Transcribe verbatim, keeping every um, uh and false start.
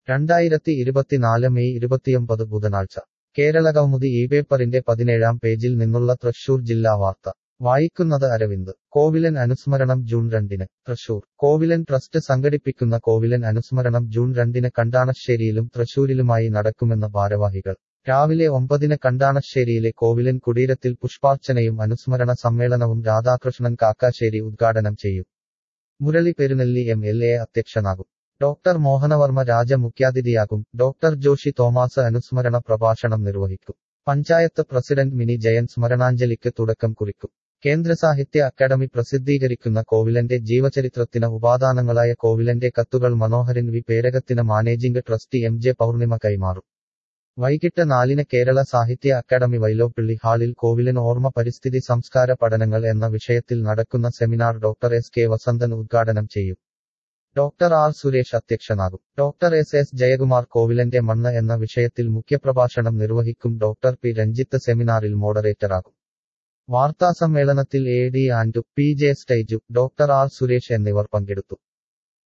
രണ്ടായിരത്തി ഇരുപത്തിനാല് മെയ് ഇരുപത്തിയൊമ്പത് ബുധനാഴ്ച കേരളകൗമുദി ഈ പേപ്പറിന്റെ പതിനേഴാം പേജിൽ നിന്നുള്ള തൃശൂർ ജില്ലാ വാർത്ത വായിക്കുന്നത് അരവിന്ദ് കോവിലൻ അനുസ്മരണം ജൂൺ രണ്ടിന് തൃശൂർ കോവിലൻ ട്രസ്റ്റ് സംഘടിപ്പിക്കുന്ന കോവിലൻ അനുസ്മരണം ജൂൺ രണ്ടിന് കണ്ടാണശ്ശേരിയിലും തൃശൂരിലുമായി നടക്കുമെന്ന് ഭാരവാഹികൾ രാവിലെ ഒമ്പതിന് കണ്ടാണശ്ശേരിയിലെ കോവിലൻ കുടീരത്തിൽ പുഷ്പാർച്ചനയും അനുസ്മരണ സമ്മേളനവും രാധാകൃഷ്ണൻ കാക്കാശ്ശേരി ഉദ്ഘാടനം ചെയ്യും. Murali Perunelli M L A അധ്യക്ഷനാകും. ഡോക്ടർ മോഹനവർമ്മ രാജ മുഖ്യാതിഥിയാകും. ഡോക്ടർ ജോഷി തോമാസ് അനുസ്മരണ പ്രഭാഷണം നിർവഹിക്കും. പഞ്ചായത്ത് പ്രസിഡന്റ് മിനി ജയൻ സ്മരണാഞ്ജലിക്ക് തുടക്കം കുറിക്കും. കേന്ദ്ര സാഹിത്യ അക്കാദമി പ്രസിദ്ധീകരിക്കുന്ന കോവിലന്റെ ജീവചരിത്രത്തിന് ഉപാദാനങ്ങളായ കോവിലന്റെ കത്തുകൾ മനോഹരൻ വി പേരകത്തിന് managing trustee M J Pournima കൈമാറും. വൈകിട്ട് നാലിന് കേരള സാഹിത്യ അക്കാദമി വൈലോപ്പിള്ളി ഹാളിൽ കോവിലൻ ഓർമ്മ പരിസ്ഥിതി സംസ്കാര പഠനങ്ങൾ എന്ന വിഷയത്തിൽ നടക്കുന്ന seminar doctor S K Vasanthan ഉദ്ഘാടനം ചെയ്യും. ഡോക്ടർ ആർ സുരേഷ് അധ്യക്ഷനാകും. ഡോക്ടർ എസ് എസ് ജയകുമാർ കോവിലന്റെ മണ്ണ് എന്ന വിഷയത്തിൽ മുഖ്യപ്രഭാഷണം നിർവഹിക്കും. ഡോക്ടർ പി രഞ്ജിത്ത് സെമിനാറിൽ മോഡറേറ്ററാകും. വാർത്താസമ്മേളനത്തിൽ A D Andu, P J Styju, doctor R Suresh എന്നിവർ പങ്കെടുത്തു.